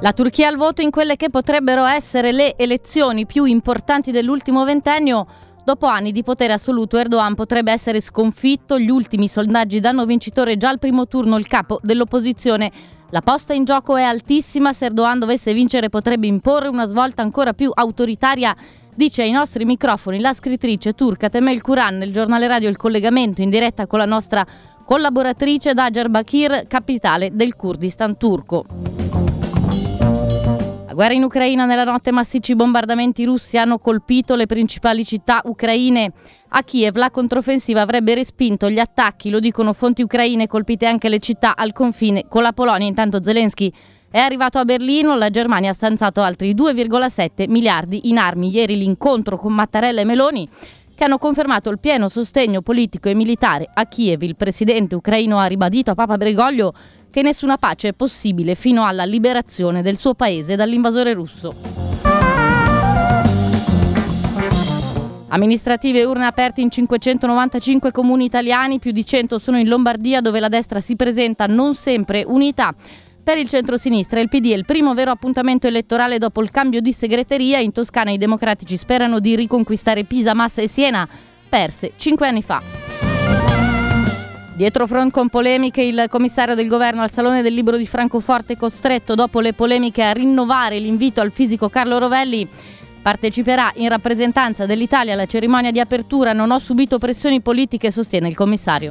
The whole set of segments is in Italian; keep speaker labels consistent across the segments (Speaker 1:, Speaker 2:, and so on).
Speaker 1: La Turchia al voto in quelle che potrebbero essere le elezioni più importanti dell'ultimo ventennio. Dopo anni di potere assoluto, Erdogan potrebbe essere sconfitto. Gli ultimi sondaggi danno vincitore già al primo turno il capo dell'opposizione. La posta in gioco è altissima. Se Erdogan dovesse vincere potrebbe imporre una svolta ancora più autoritaria, dice ai nostri microfoni la scrittrice turca Temel Kuran. Nel giornale radio Il Collegamento in diretta con la nostra collaboratrice da Diyarbakir, capitale del Kurdistan turco. Guerra in Ucraina. Nella notte massicci bombardamenti russi hanno colpito le principali città ucraine. A Kiev la controffensiva avrebbe respinto gli attacchi, lo dicono fonti ucraine, colpite anche le città al confine con la Polonia. Intanto Zelensky è arrivato a Berlino, la Germania ha stanziato altri 2,7 miliardi in armi. Ieri l'incontro con Mattarella e Meloni, che hanno confermato il pieno sostegno politico e militare a Kiev. Il presidente ucraino ha ribadito a Papa Bergoglio che nessuna pace è possibile fino alla liberazione del suo paese dall'invasore russo. Amministrative e urne aperte in 595 comuni italiani, più di 100 sono in Lombardia, dove la destra si presenta non sempre unita. Per il centro-sinistra il PD è il primo vero appuntamento elettorale dopo il cambio di segreteria. In Toscana i democratici sperano di riconquistare Pisa, Massa e Siena, perse 5 anni fa. Dietro front con polemiche, il commissario del governo al Salone del Libro di Francoforte costretto dopo le polemiche a rinnovare l'invito al fisico Carlo Rovelli. Parteciperà in rappresentanza dell'Italia alla cerimonia di apertura. Non ho subito pressioni politiche, sostiene il commissario.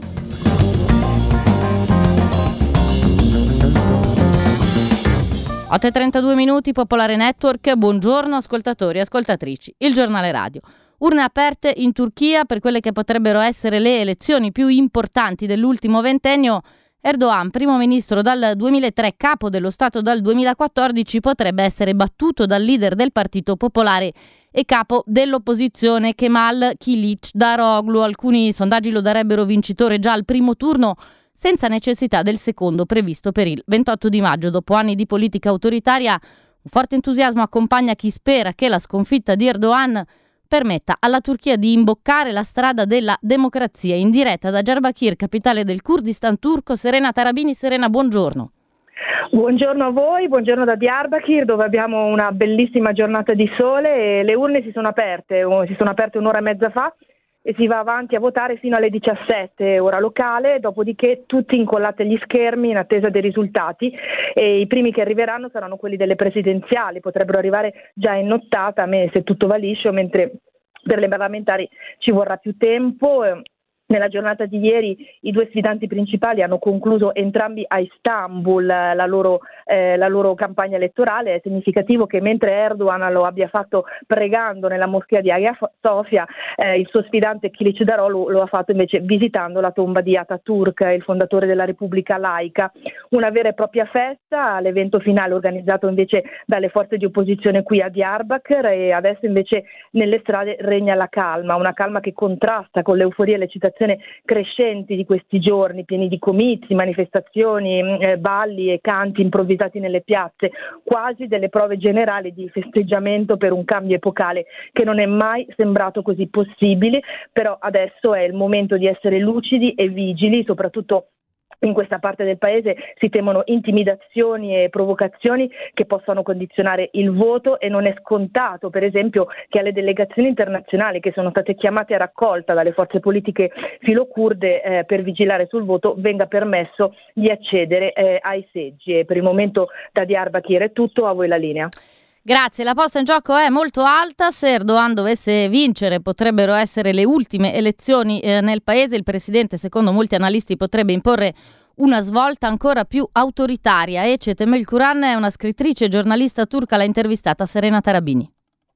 Speaker 1: – 8:32 Popolare Network. Buongiorno ascoltatori e ascoltatrici. Il giornale radio. Urne aperte in Turchia per quelle che potrebbero essere le elezioni più importanti dell'ultimo ventennio. Erdogan, primo ministro dal 2003, capo dello Stato dal 2014, potrebbe essere battuto dal leader del Partito Popolare e capo dell'opposizione Kemal Kılıçdaroğlu. Alcuni sondaggi lo darebbero vincitore già al primo turno, senza necessità del secondo previsto per il 28 di maggio. Dopo anni di politica autoritaria, un forte entusiasmo accompagna chi spera che la sconfitta di Erdogan permetta alla Turchia di imboccare la strada della democrazia. In diretta da Diyarbakir, capitale del Kurdistan turco, Serena Tarabini. Serena, buongiorno.
Speaker 2: Buongiorno a voi, buongiorno da Diyarbakir, dove abbiamo una bellissima giornata di sole e le urne si sono aperte un'ora e mezza fa e si va avanti a votare fino alle 17 ora locale, dopodiché tutti incollati agli schermi in attesa dei risultati, e i primi che arriveranno saranno quelli delle presidenziali, potrebbero arrivare già in nottata se tutto va liscio, mentre per le parlamentari ci vorrà più tempo. Nella giornata di ieri i due sfidanti principali hanno concluso entrambi a Istanbul la loro campagna elettorale. È significativo che mentre Erdogan lo abbia fatto pregando nella moschea di Hagia Sofia, il suo sfidante Kılıçdaroğlu lo ha fatto invece visitando la tomba di Atatürk, il fondatore della Repubblica laica. Una vera e propria festa, l'evento finale organizzato invece dalle forze di opposizione qui a Diyarbakir, e adesso invece nelle strade regna la calma, una calma che contrasta con l'euforia e l'eccitazione crescenti di questi giorni, pieni di comizi, manifestazioni, balli e canti improvvisati nelle piazze, quasi delle prove generali di festeggiamento per un cambio epocale che non è mai sembrato così possibile. Però adesso è il momento di essere lucidi e vigili, soprattutto in questa parte del paese si temono intimidazioni e provocazioni che possano condizionare il voto, e non è scontato, per esempio, che alle delegazioni internazionali che sono state chiamate a raccolta dalle forze politiche filocurde per vigilare sul voto venga permesso di accedere ai seggi. E per il momento da Diyarbakir è tutto, a voi la linea.
Speaker 1: Grazie, la posta in gioco è molto alta. Se Erdogan dovesse vincere potrebbero essere le ultime elezioni nel paese. Il presidente, secondo molti analisti, potrebbe imporre una svolta ancora più autoritaria. Ece Temel Kuran è una scrittrice e giornalista turca, l'ha intervistata Serena Tarabini.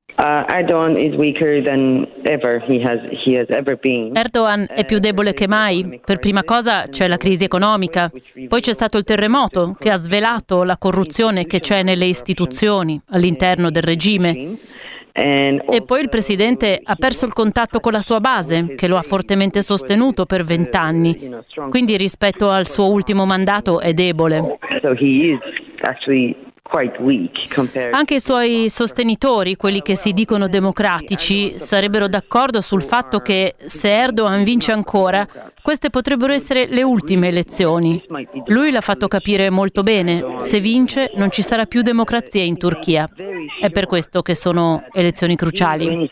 Speaker 3: Erdogan is weaker than ever he has ever been.
Speaker 4: Erdogan è più debole che mai. Per prima cosa c'è la crisi economica, poi c'è stato il terremoto che ha svelato la corruzione che c'è nelle istituzioni, all'interno del regime. E poi il presidente ha perso il contatto con la sua base, che lo ha fortemente sostenuto per 20 anni. Quindi rispetto al suo ultimo mandato è debole.
Speaker 3: So he is actually
Speaker 4: Anche i suoi sostenitori, quelli che si dicono democratici, sarebbero d'accordo sul fatto che se Erdogan vince ancora, queste potrebbero essere le ultime elezioni. Lui l'ha fatto capire molto bene: se vince non ci sarà più democrazia in Turchia. È per questo che sono elezioni cruciali.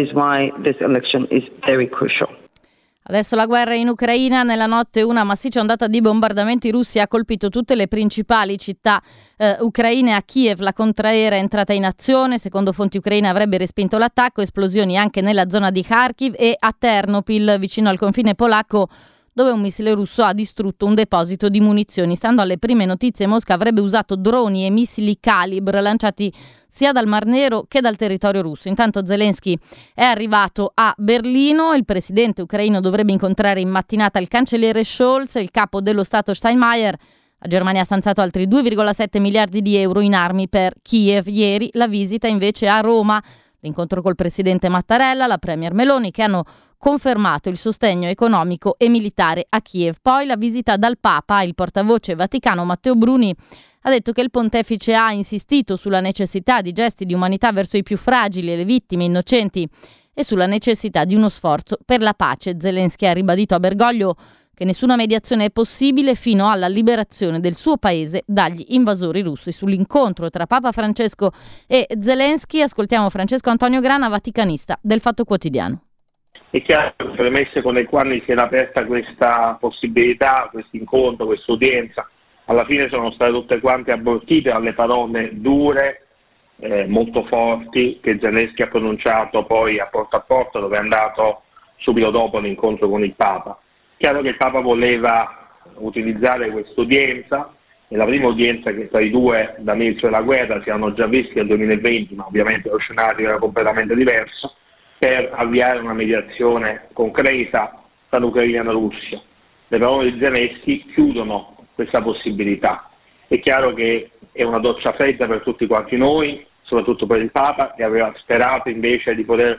Speaker 1: Adesso la guerra in Ucraina. Nella notte una massiccia ondata di bombardamenti russi ha colpito tutte le principali città ucraine. A Kiev la contraerea è entrata in azione, secondo fonti ucraine avrebbe respinto l'attacco. Esplosioni anche nella zona di Kharkiv e a Ternopil, vicino al confine polacco, dove un missile russo ha distrutto un deposito di munizioni. Stando alle prime notizie, Mosca avrebbe usato droni e missili Kalibr lanciati sia dal Mar Nero che dal territorio russo. Intanto Zelensky è arrivato a Berlino. Il presidente ucraino dovrebbe incontrare in mattinata il cancelliere Scholz e il capo dello Stato Steinmeier. La Germania ha stanziato altri 2,7 miliardi di euro in armi per Kiev. Ieri la visita invece a Roma, l'incontro col presidente Mattarella, la premier Meloni, che hanno confermato il sostegno economico e militare a Kiev. Poi la visita dal Papa. Il portavoce vaticano Matteo Bruni ha detto che il pontefice ha insistito sulla necessità di gesti di umanità verso i più fragili e le vittime innocenti e sulla necessità di uno sforzo per la pace. Zelensky ha ribadito a Bergoglio che nessuna mediazione è possibile fino alla liberazione del suo paese dagli invasori russi. Sull'incontro tra Papa Francesco e Zelensky ascoltiamo Francesco Antonio Grana, vaticanista del Fatto Quotidiano.
Speaker 5: È chiaro che le premesse con le quali si era aperta questa possibilità, questo incontro, questa udienza, alla fine sono state tutte quante abortite dalle parole dure, molto forti, che Zelensky ha pronunciato poi a porta, dove è andato subito dopo l'incontro con il Papa. Chiaro che il Papa voleva utilizzare questa udienza, è la prima udienza che tra i due dall'inizio della guerra, si erano già visti nel 2020, ma ovviamente lo scenario era completamente diverso, per avviare una mediazione concreta tra l'Ucraina e la Russia. Le parole di Zelensky chiudono questa possibilità. È chiaro che è una doccia fredda per tutti quanti noi, soprattutto per il Papa, che aveva sperato invece di poter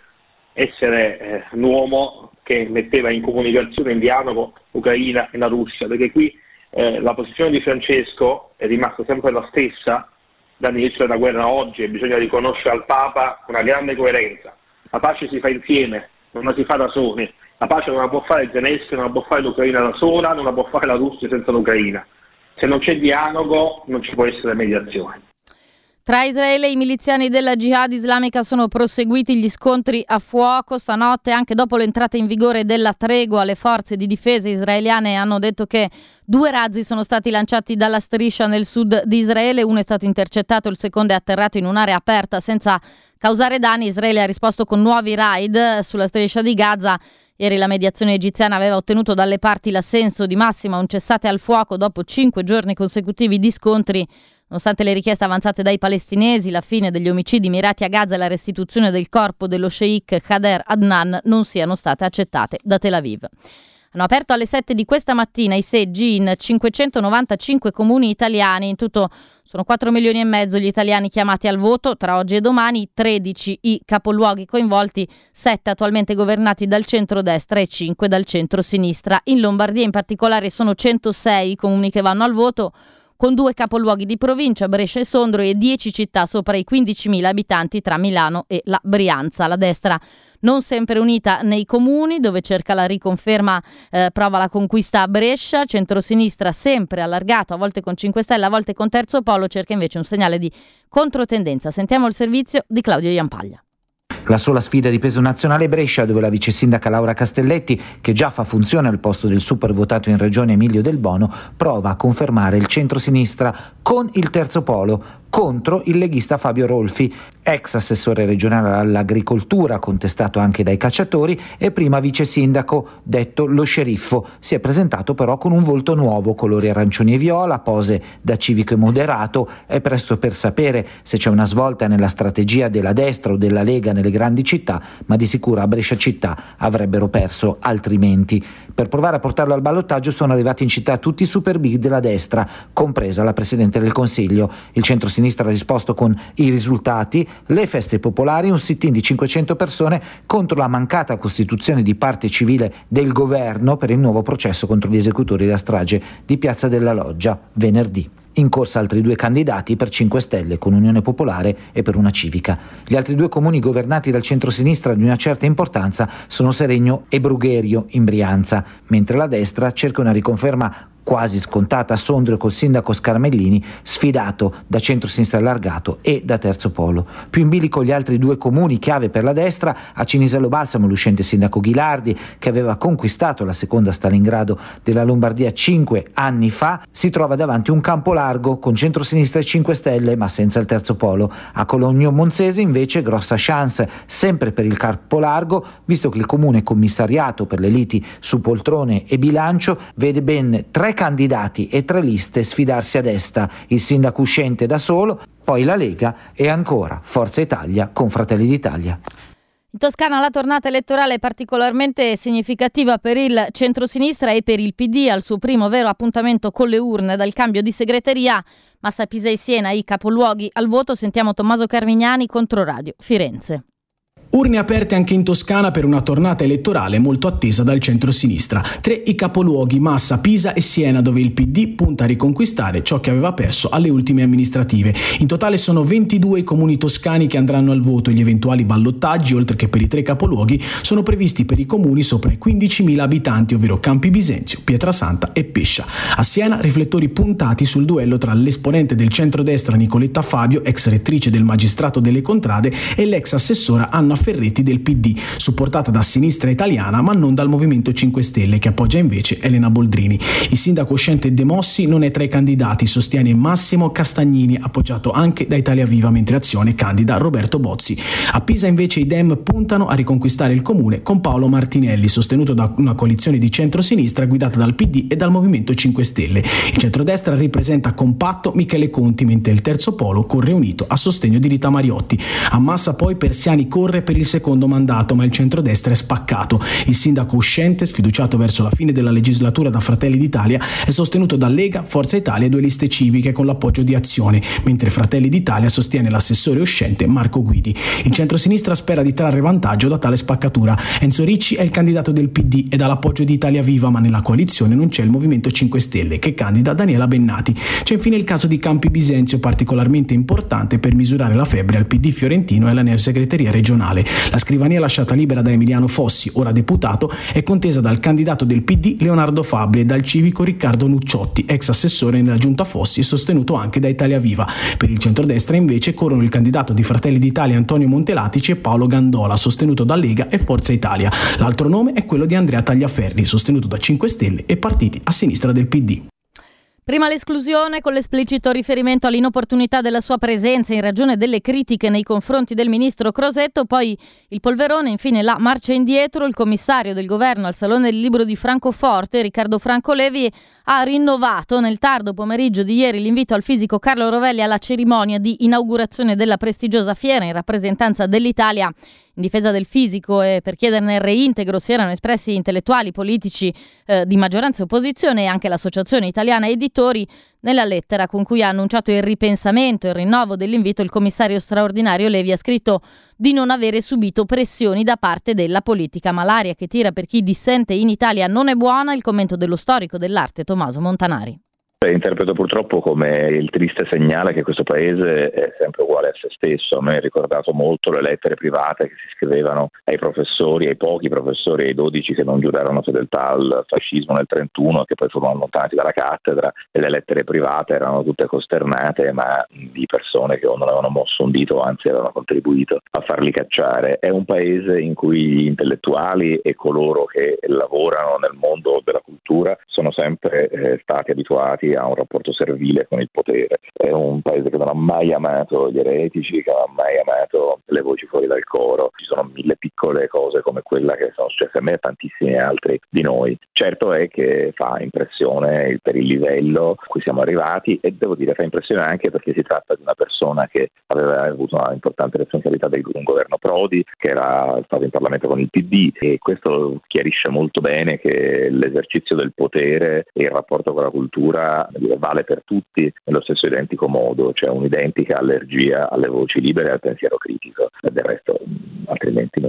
Speaker 5: essere un uomo che metteva in comunicazione, in dialogo Ucraina e la Russia, perché qui la posizione di Francesco è rimasta sempre la stessa dall'inizio della guerra a oggi, e bisogna riconoscere al Papa una grande coerenza. La pace si fa insieme, non la si fa da soli. La pace non la può fare Zelensky, non la può fare l'Ucraina da sola, non la può fare la Russia senza l'Ucraina. Se non c'è dialogo non ci può essere mediazione.
Speaker 1: Tra Israele e i miliziani della Jihad islamica sono proseguiti gli scontri a fuoco. Stanotte, anche dopo l'entrata in vigore della tregua, le forze di difesa israeliane hanno detto che 2 razzi sono stati lanciati dalla striscia nel sud di Israele. Uno è stato intercettato, il secondo è atterrato in un'area aperta senza causare danni. Israele ha risposto con nuovi raid sulla striscia di Gaza. Ieri la mediazione egiziana aveva ottenuto dalle parti l'assenso di massima a un cessate al fuoco dopo 5 giorni consecutivi di scontri. Nonostante le richieste avanzate dai palestinesi, la fine degli omicidi mirati a Gaza e la restituzione del corpo dello sceicch Khader Adnan non siano state accettate da Tel Aviv. Hanno aperto alle 7 di questa mattina i seggi in 595 comuni italiani. In tutto sono 4 milioni e mezzo gli italiani chiamati al voto. Tra oggi e domani 13 i capoluoghi coinvolti, 7 attualmente governati dal centrodestra e 5 dal centro-sinistra. In Lombardia in particolare sono 106 i comuni che vanno al voto, con 2 capoluoghi di provincia, Brescia e Sondrio, e 10 città sopra i 15.000 abitanti tra Milano e la Brianza. La destra non sempre unita nei comuni, dove cerca la riconferma, prova la conquista a Brescia. Centrosinistra sempre allargato, a volte con 5 Stelle, a volte con Terzo Polo, cerca invece un segnale di controtendenza. Sentiamo il servizio di Claudio Iampaglia.
Speaker 6: La sola sfida di peso nazionale è Brescia, dove la vice sindaca Laura Castelletti, che già fa funzione al posto del super votato in regione Emilio Del Bono, prova a confermare il centro-sinistra con il Terzo Polo contro il leghista Fabio Rolfi, ex assessore regionale all'agricoltura, contestato anche dai cacciatori, e prima vice sindaco, detto lo sceriffo. Si è presentato però con un volto nuovo, colori arancioni e viola, pose da civico e moderato. È presto per sapere se c'è una svolta nella strategia della destra o della Lega nelle grandi città, ma di sicuro a Brescia città avrebbero perso altrimenti. Per provare a portarlo al ballottaggio sono arrivati in città tutti i super big della destra, compresa la Presidente del Consiglio. Il centro-sinistra ha risposto con i risultati: le feste popolari, un sit-in di 500 persone contro la mancata costituzione di parte civile del governo per il nuovo processo contro gli esecutori della strage di Piazza della Loggia venerdì. In corsa altri 2 candidati per 5 Stelle con Unione Popolare e per Una Civica. Gli altri 2 comuni governati dal centro-sinistra di una certa importanza sono Seregno e Brugherio in Brianza, mentre la destra cerca una riconferma quasi scontata a Sondrio col sindaco Scarmellini, sfidato da centro-sinistra allargato e da Terzo Polo. Più in bilico gli altri 2 comuni chiave per la destra, a Cinisello Balsamo l'uscente sindaco Ghilardi, che aveva conquistato la seconda Stalingrado della Lombardia 5 anni fa, si trova davanti un campo largo con centro-sinistra e 5 Stelle ma senza il Terzo Polo. A Cologno Monzese invece grossa chance sempre per il campo largo, visto che il comune commissariato per le liti su poltrone e bilancio vede ben 3 candidati e 3 liste sfidarsi a destra, il sindaco uscente da solo, poi la Lega e ancora Forza Italia con Fratelli d'Italia.
Speaker 1: In Toscana la tornata elettorale è particolarmente significativa per il centrosinistra e per il PD al suo primo vero appuntamento con le urne dal cambio di segreteria. Massa, Pisa e Siena i capoluoghi al voto. Sentiamo Tommaso Carmignani, Controradio, Firenze.
Speaker 7: Urne aperte anche in Toscana per una tornata elettorale molto attesa dal centro-sinistra. 3 i capoluoghi, Massa, Pisa e Siena, dove il PD punta a riconquistare ciò che aveva perso alle ultime amministrative. In totale sono 22 i comuni toscani che andranno al voto e gli eventuali ballottaggi, oltre che per i 3 capoluoghi, sono previsti per i comuni sopra i 15.000 abitanti, ovvero Campi Bisenzio, Pietrasanta e Pescia. A Siena riflettori puntati sul duello tra l'esponente del centrodestra Nicoletta Fabio, ex rettrice del Magistrato delle Contrade, e l'ex assessora Anna Ferretti del PD, supportata da Sinistra Italiana ma non dal Movimento 5 Stelle, che appoggia invece Elena Boldrini. Il sindaco uscente De Mossi non è tra i candidati, sostiene Massimo Castagnini, appoggiato anche da Italia Viva, mentre Azione candida Roberto Bozzi. A Pisa invece i Dem puntano a riconquistare il comune con Paolo Martinelli, sostenuto da una coalizione di centrosinistra guidata dal PD e dal Movimento 5 Stelle. Il centrodestra ripresenta compatto Michele Conti, mentre il Terzo Polo corre unito a sostegno di Rita Mariotti. A Massa poi Persiani corre per il secondo mandato, ma il centrodestra è spaccato. Il sindaco uscente, sfiduciato verso la fine della legislatura da Fratelli d'Italia, è sostenuto da Lega, Forza Italia e 2 liste civiche con l'appoggio di Azione, mentre Fratelli d'Italia sostiene l'assessore uscente Marco Guidi. Il centrosinistra spera di trarre vantaggio da tale spaccatura. Enzo Ricci è il candidato del PD ed ha l'appoggio di Italia Viva, ma nella coalizione non c'è il Movimento 5 Stelle, che candida Daniela Bennati. C'è infine il caso di Campi Bisenzio, particolarmente importante per misurare la febbre al PD fiorentino e alla neosegreteria regionale. La scrivania lasciata libera da Emiliano Fossi, ora deputato, è contesa dal candidato del PD Leonardo Fabbri e dal civico Riccardo Nucciotti, ex assessore nella giunta Fossi e sostenuto anche da Italia Viva. Per il centrodestra invece corrono il candidato di Fratelli d'Italia Antonio Montelatici e Paolo Gandola, sostenuto da Lega e Forza Italia. L'altro nome è quello di Andrea Tagliaferri, sostenuto da 5 Stelle e partiti a sinistra del PD.
Speaker 1: Prima l'esclusione con l'esplicito riferimento all'inopportunità della sua presenza in ragione delle critiche nei confronti del ministro Crosetto, poi il polverone, infine la marcia indietro. Il commissario del governo al Salone del Libro di Francoforte, Riccardo Franco Levi, ha rinnovato nel tardo pomeriggio di ieri l'invito al fisico Carlo Rovelli alla cerimonia di inaugurazione della prestigiosa fiera in rappresentanza dell'Italia. In difesa del fisico e per chiederne il reintegro si erano espressi intellettuali, politici di maggioranza e opposizione e anche l'Associazione Italiana Editori. Nella lettera con cui ha annunciato il ripensamento e il rinnovo dell'invito, il commissario straordinario Levi ha scritto di non avere subito pressioni da parte della politica, ma l'aria che tira per chi dissente in Italia non è buona. Il commento dello storico dell'arte Tommaso Montanari.
Speaker 8: Interpreto purtroppo come il triste segnale che questo paese è sempre uguale a se stesso. A me ha ricordato molto le lettere private che si scrivevano ai professori, ai pochi professori, ai 12 che non giurarono fedeltà al fascismo nel 1931 e che poi furono allontanati dalla cattedra, e le lettere private erano tutte costernate, ma di persone che non avevano mosso un dito, anzi avevano contribuito a farli cacciare. È un paese in cui gli intellettuali e coloro che lavorano nel mondo della cultura sono sempre stati abituati a un rapporto servile con il potere. È un paese che non ha mai amato gli eretici, che non ha mai amato le voci fuori dal coro. Ci sono 1000 piccole cose come quella che sono successe a me e a tantissimi altri di noi. Certo è che fa impressione per il livello a cui siamo arrivati, e devo dire fa impressione anche perché si tratta di una persona che aveva avuto una importante responsabilità del governo Prodi, che era stato in Parlamento con il PD, e questo chiarisce molto bene che l'esercizio del potere e il rapporto con la cultura vale per tutti nello stesso identico modo. C'è un'identica allergia alle voci libere e al pensiero critico, e del resto altrimenti non si spiegherebbe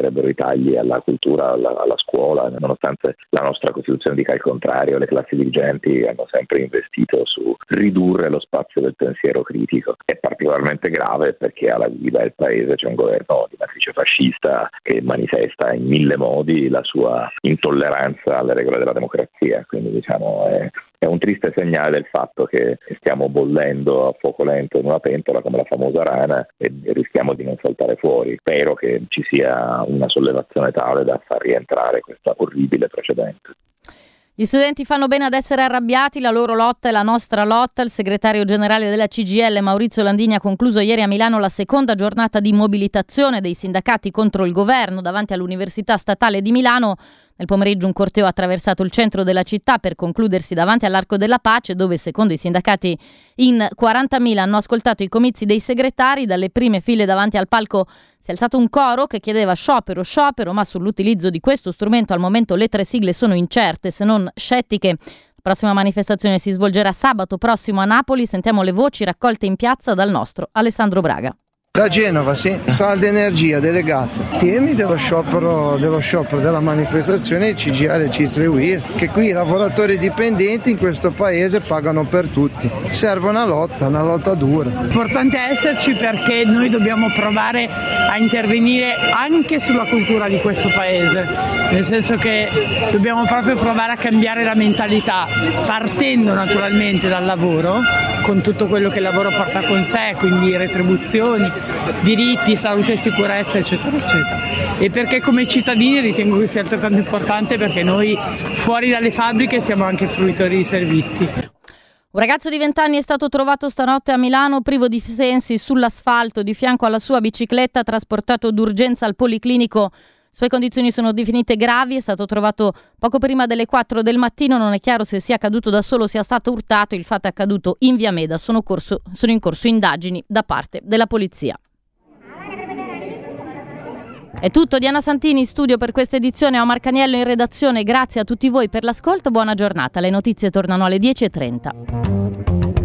Speaker 8: sarebbero i tagli alla cultura, alla scuola, nonostante la nostra Costituzione dica il contrario. Le classi dirigenti hanno sempre investito su ridurre lo spazio del pensiero critico. È particolarmente grave perché alla guida del paese c'è un governo di matrice fascista che manifesta in 1000 modi la sua intolleranza alle regole della democrazia, quindi diciamo è un triste segnale del fatto che stiamo bollendo a fuoco lento in una pentola come la famosa rana e rischiamo di non saltare fuori. Spero che ci sia una sollevazione tale da far rientrare questa orribile precedente.
Speaker 1: Gli studenti fanno bene ad essere arrabbiati, la loro lotta è la nostra lotta. Il segretario generale della CGIL, Maurizio Landini, ha concluso ieri a Milano la seconda giornata di mobilitazione dei sindacati contro il governo davanti all'Università Statale di Milano. Nel pomeriggio un corteo ha attraversato il centro della città per concludersi davanti all'Arco della Pace, dove secondo i sindacati in 40.000 hanno ascoltato i comizi dei segretari. Dalle prime file davanti al palco si è alzato un coro che chiedeva sciopero, ma sull'utilizzo di questo strumento al momento le 3 sigle sono incerte, se non scettiche. La prossima manifestazione si svolgerà sabato prossimo a Napoli. Sentiamo le voci raccolte in piazza dal nostro Alessandro Braga.
Speaker 9: Da Genova, sì. Salda Energia, delegato. Temi dello sciopero della manifestazione CGIL CISL UIL, che qui i lavoratori dipendenti in questo paese pagano per tutti. Serve una lotta dura.
Speaker 10: L'importante è esserci perché noi dobbiamo provare a intervenire anche sulla cultura di questo paese, nel senso che dobbiamo proprio provare a cambiare la mentalità, partendo naturalmente dal lavoro, con tutto quello che il lavoro porta con sé, quindi retribuzioni, diritti, salute e sicurezza, eccetera, eccetera. E perché come cittadini ritengo che sia altrettanto importante, perché noi fuori dalle fabbriche siamo anche fruitori di servizi.
Speaker 1: Un ragazzo di 20 anni è stato trovato stanotte a Milano privo di sensi sull'asfalto di fianco alla sua bicicletta, trasportato d'urgenza al policlinico. Le sue condizioni sono definite gravi, è stato trovato poco prima delle 4 del mattino, non è chiaro se sia caduto da solo o sia stato urtato. Il fatto è accaduto in via Meda, sono in corso indagini da parte della polizia. È tutto, Diana Santini in studio per questa edizione, Omar Caniello in redazione, grazie a tutti voi per l'ascolto, buona giornata, le notizie tornano alle 10:30.